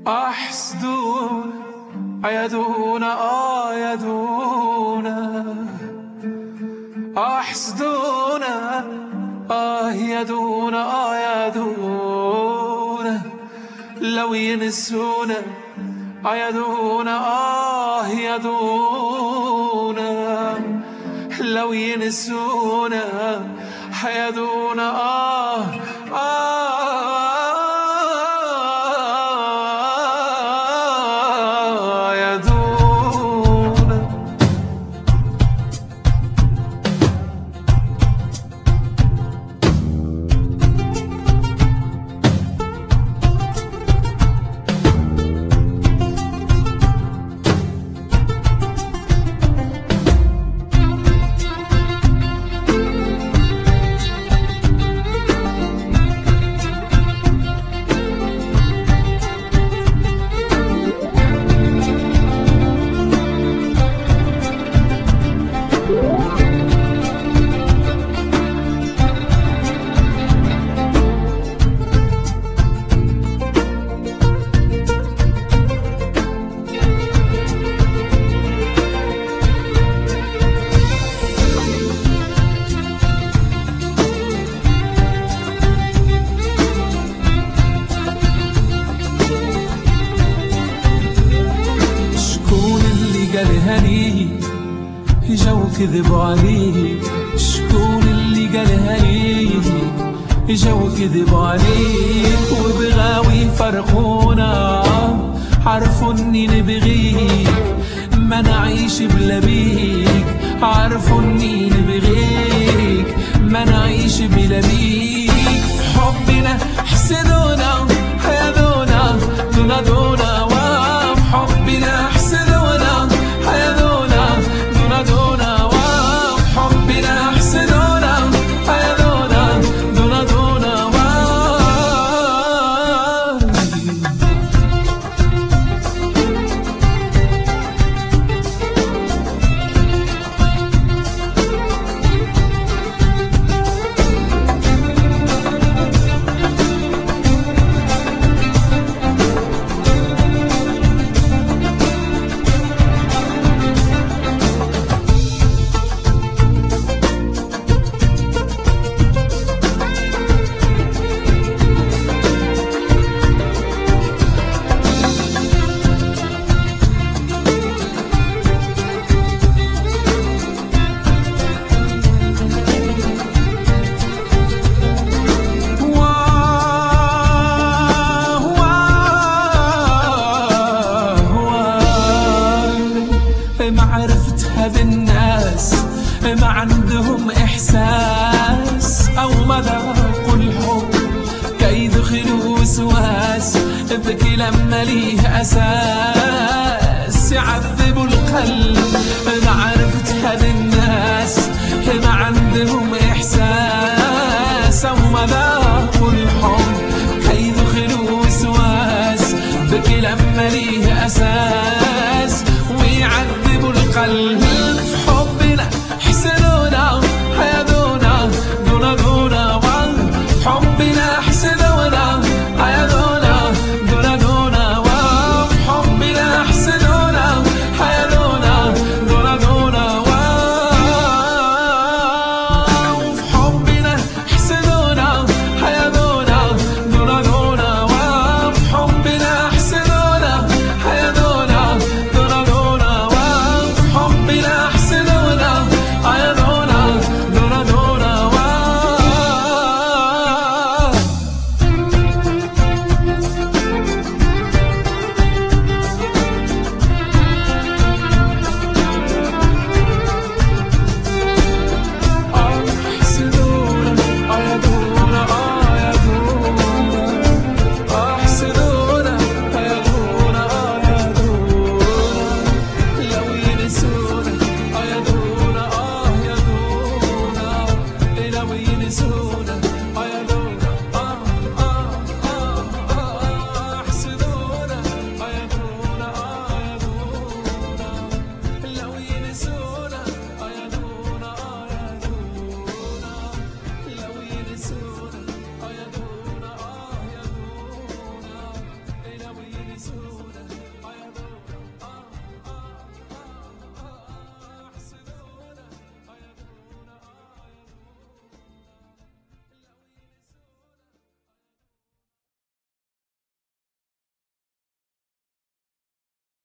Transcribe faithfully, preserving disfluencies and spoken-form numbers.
أحسدون أيدون آيدون أحسدون آيدون آيدون لو ينسون أيدون آيدون لو ينسون أيدون آه آه جو كذبوا عليه شكون اللي قالها ليه جو كذبوا عليه وبغاو يفرقونا عرفوا اني نبغيك ما نعيش بلا بيك عرفوا اني نبغيك ما نعيش بلا بيك في حبنا حسدونا حيدونا دونا دونا وفي حبنا حسدونا حيدونا دونا دونا وفي حبنا حسدونا حيدونا دونا دونا وفي ما عرفت هذا الناس ما عندهم إحساس أو ما ذاقوا الحب كي يدخلوا وسواس بكي لما ليه أساس يعذبوا القلب ما عرفت هذا الناس ما عندهم إحساس أو ما ذاقوا الحب كي يدخلوا وسواس بكي لما ليه أساس ويعذبوا القلب